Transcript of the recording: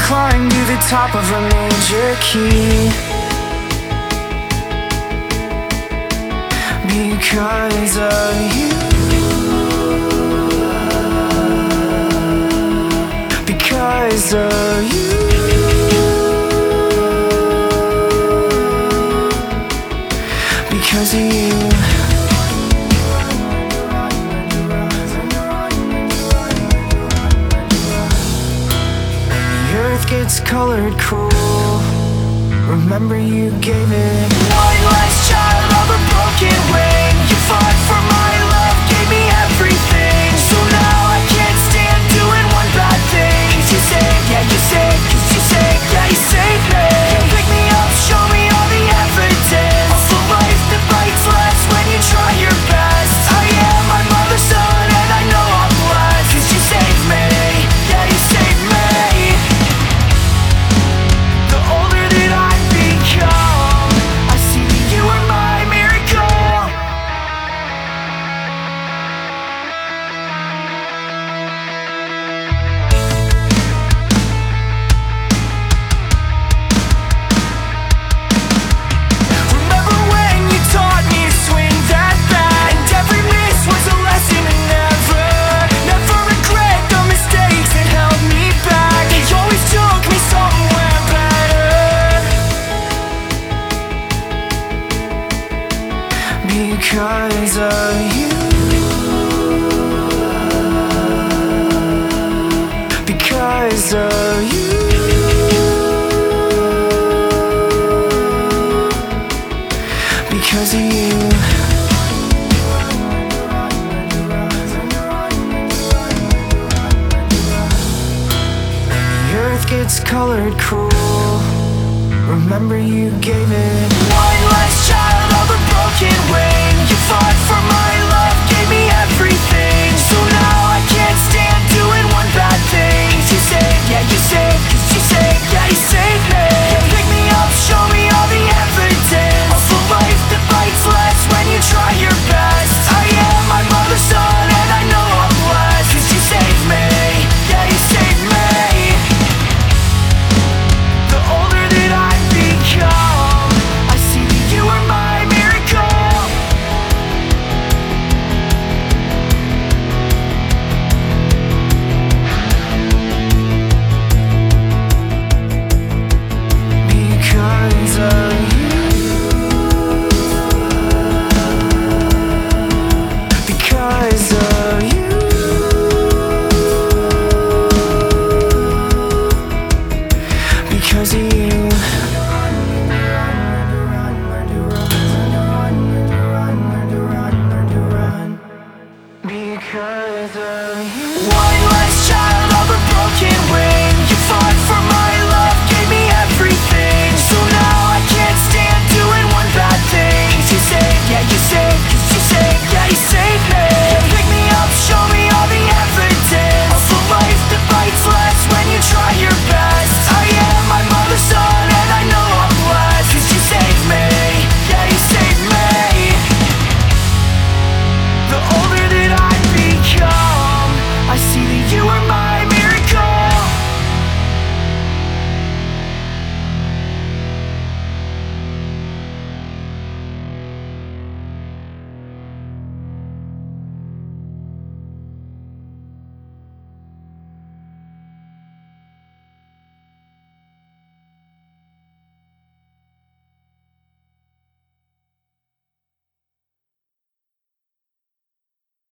climb to the top of a major key. Because of you. Because of you. Because of you. Gets colored cruel. Remember you gave it one last child of a broken wing. You fought for my love, gave me everything. So now I can't stand doing one bad thing. 'Cause you saved, yeah you saved, 'cause you saved, yeah you saved me. You pick me up, show me all the evidence of the life that bites less when you try your best. I am my mother's son and I know I'm blessed. 'Cause you saved me, yeah you saved me. Because of you. Because of you. Because of you. The earth gets colored cruel. Remember you gave it